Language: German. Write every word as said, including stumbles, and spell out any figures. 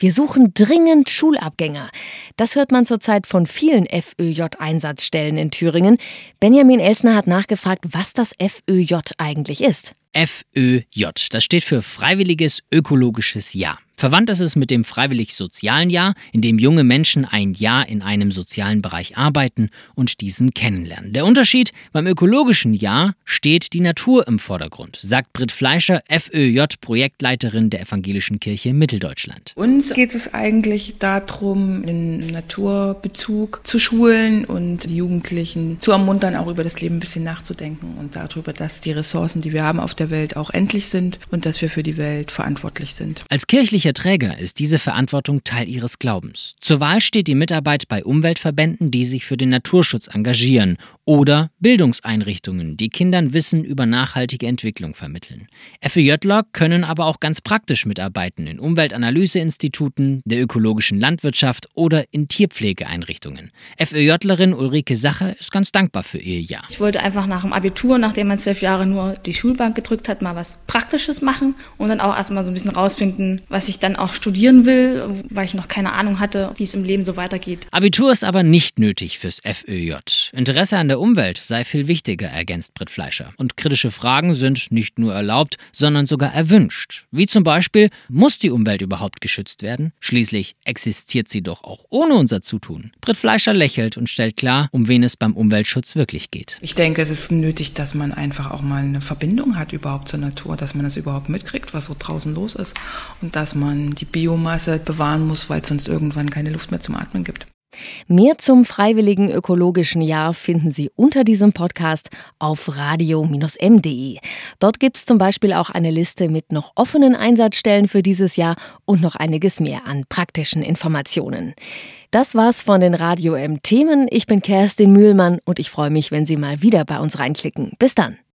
Wir suchen dringend Schulabgänger. Das hört man zurzeit von vielen F Ö J-Einsatzstellen in Thüringen. Benjamin Elsner hat nachgefragt, was das F Ö J eigentlich ist. F Ö J, das steht für Freiwilliges Ökologisches Jahr. Verwandt ist es mit dem Freiwillig-Sozialen Jahr, in dem junge Menschen ein Jahr in einem sozialen Bereich arbeiten und diesen kennenlernen. Der Unterschied: beim ökologischen Jahr steht die Natur im Vordergrund, sagt Britt Fleischer, F Ö J-Projektleiterin der Evangelischen Kirche Mitteldeutschland. Uns geht es eigentlich darum, den Naturbezug zu schulen und die Jugendlichen zu ermuntern, auch über das Leben ein bisschen nachzudenken und darüber, dass die Ressourcen, die wir haben auf der Welt, auch endlich sind und dass wir für die Welt verantwortlich sind. Als kirchlicher Träger ist diese Verantwortung Teil ihres Glaubens. Zur Wahl steht die Mitarbeit bei Umweltverbänden, die sich für den Naturschutz engagieren, oder Bildungseinrichtungen, die Kindern Wissen über nachhaltige Entwicklung vermitteln. F Ö Jler können aber auch ganz praktisch mitarbeiten in Umweltanalyseinstituten, der ökologischen Landwirtschaft oder in Tierpflegeeinrichtungen. F Ö Jlerin Ulrike Sacher ist ganz dankbar für ihr Jahr. Ich wollte einfach nach dem Abitur, nachdem man zwölf Jahre nur die Schulbank gedrückt hat, mal was Praktisches machen und dann auch erstmal so ein bisschen rausfinden, was ich dann auch studieren will, weil ich noch keine Ahnung hatte, wie es im Leben so weitergeht. Abitur ist aber nicht nötig fürs F Ö J. Interesse an der Umwelt sei viel wichtiger, ergänzt Britt Fleischer. Und kritische Fragen sind nicht nur erlaubt, sondern sogar erwünscht. Wie zum Beispiel: Muss die Umwelt überhaupt geschützt werden? Schließlich existiert sie doch auch ohne unser Zutun. Britt Fleischer lächelt und stellt klar, um wen es beim Umweltschutz wirklich geht. Ich denke, es ist nötig, dass man einfach auch mal eine Verbindung hat überhaupt zur Natur, dass man das überhaupt mitkriegt, was so draußen los ist und dass man die Biomasse bewahren muss, weil es sonst irgendwann keine Luft mehr zum Atmen gibt. Mehr zum Freiwilligen Ökologischen Jahr finden Sie unter diesem Podcast auf radio M D punkt de. Dort gibt es zum Beispiel auch eine Liste mit noch offenen Einsatzstellen für dieses Jahr und noch einiges mehr an praktischen Informationen. Das war's von den Radio M Themen. Ich bin Kerstin Mühlmann und ich freue mich, wenn Sie mal wieder bei uns reinklicken. Bis dann.